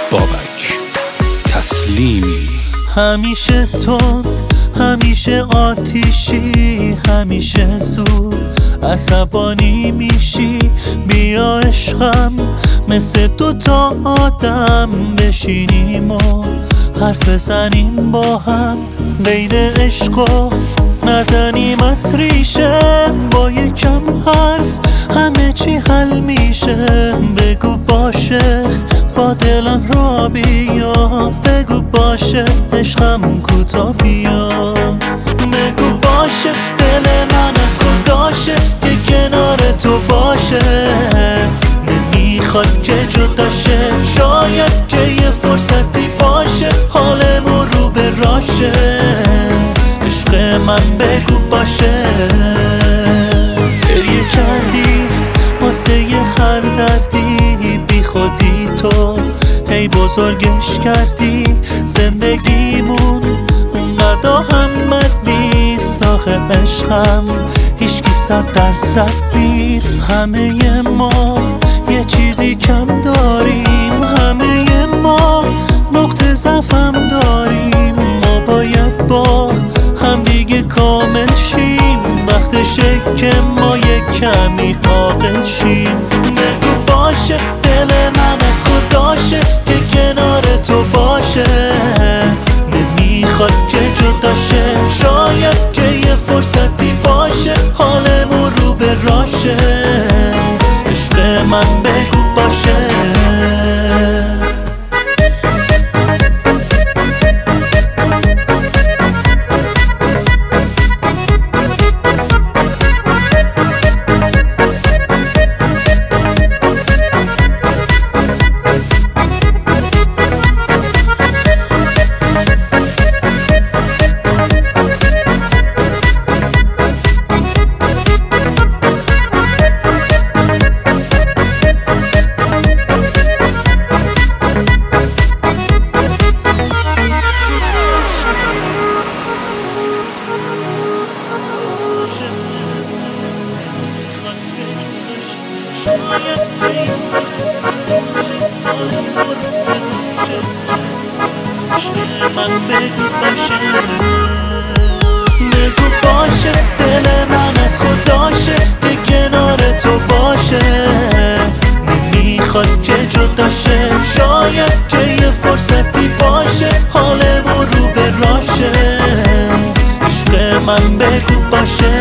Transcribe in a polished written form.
بابک تسلیمی. همیشه تو، همیشه آتیشی، همیشه زود عصبانی میشی. بیا عشقم مثل دوتا آدم بشینیم و حرف بزنیم با هم. قید عشقو نزنیم از ریشه، با یکم حرف همه چی حل میشه. بگو باشه با دلم را بیا، بگو باشه عشقم کوتا بیا. بگو باشه دل من از خداشه که کنار تو باشه، نمیخواد که جداشه. شاید که یه فرصتی باشه حالمون رو به راشه. عشق من بگو باشه. گریه کردی واسه یه هر دردی، بی خودی تو هی بزرگش کردی. زندگیمون اونقدر اهمیت نیست آخه عشقم هیچکی 100% نیست. همه ما یه چیزی کم داریم، همه ما نقطه ضعفم داریم. ما باید با هم دیگه کامل شیم، وقتشه که ما یه کمی عاقل شیم. بگو باشه دل من از خداشه که کنار تو باشه، نمیخواد که جداشه. شاید که یه فرصتی باشه حالمون رو به راشه. عشق من بگو باشه. بگو باشه دل من از خداشه که کنار تو باشه، نمیخواد که جداشه. شاید که یه فرصتی باشه حالمون رو به راشه. عشق من بگو باشه.